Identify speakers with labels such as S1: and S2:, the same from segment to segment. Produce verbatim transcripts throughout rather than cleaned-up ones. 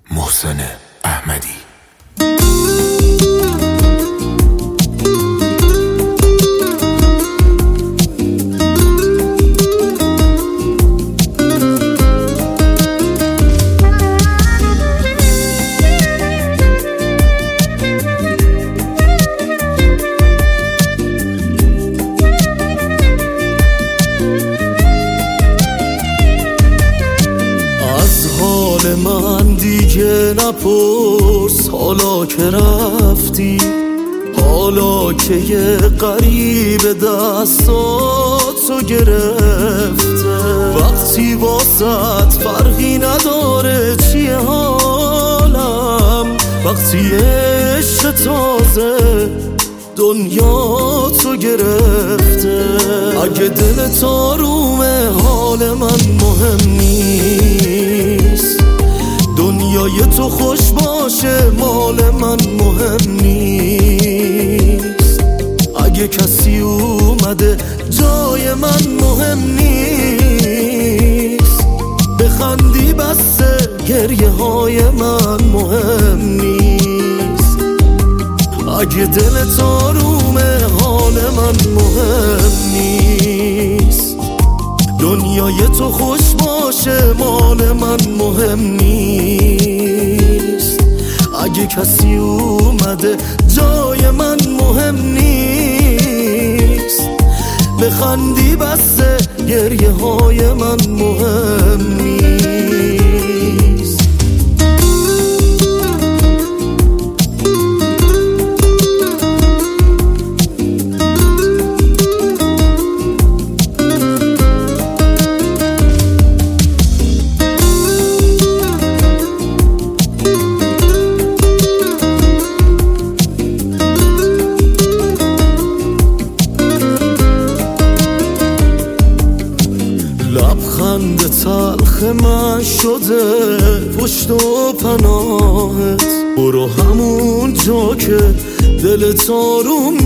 S1: محسن احمدی.
S2: من دیگه نپرس حالا که رفتی، حالا که یه غریب دستاتو گرفته. وقتی واسط فرقی نداره چیه حالم، وقتی عشق تازه دنیا تو گرفته. اگه دلت آرومه حال من مهم نیست، دنیای تو خوش باشه مال من مهم نیست. اگه کسی اومده جای من مهم نیست، بخندی بسه گریه های من مهم نیست. اگه دلت آرومه حال من مهم نیست، دنیای تو خوش باشه مال من مهم نیست. اگه کسی اومده جای من مهم نیست، بخندی بسه گریه های من مهم نیست. لبخند تلخ من شده پشت و پناهت، برو همون جا که دلت آروم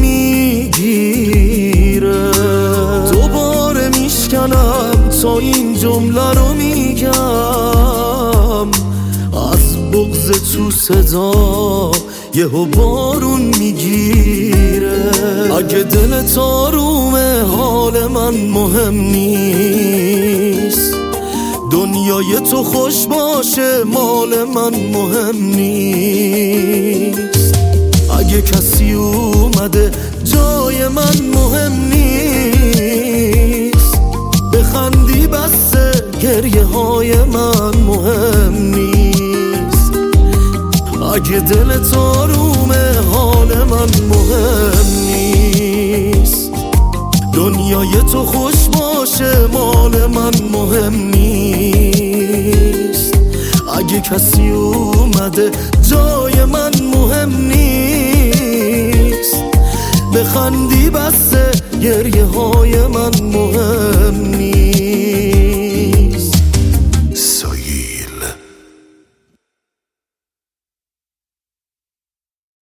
S2: میگیره. دوباره میشکنم تا این جمله رو میگم، از بغض تو صدا یهو بارون میگیره. اگه دلت آرومه حال من مهم نیست، دنیای تو خوش باشه مال من مهم نیست. اگه کسی اومده جای من مهم نیست، بخندی بسه گریه های من مهم نیست. اگه دلت آرومه حال من مهم نیست، دنیای تو خوش باشه مال من مهم نیست. اگه کسی اومده جای من مهم نیست، بخندی بسه گریه های من مهم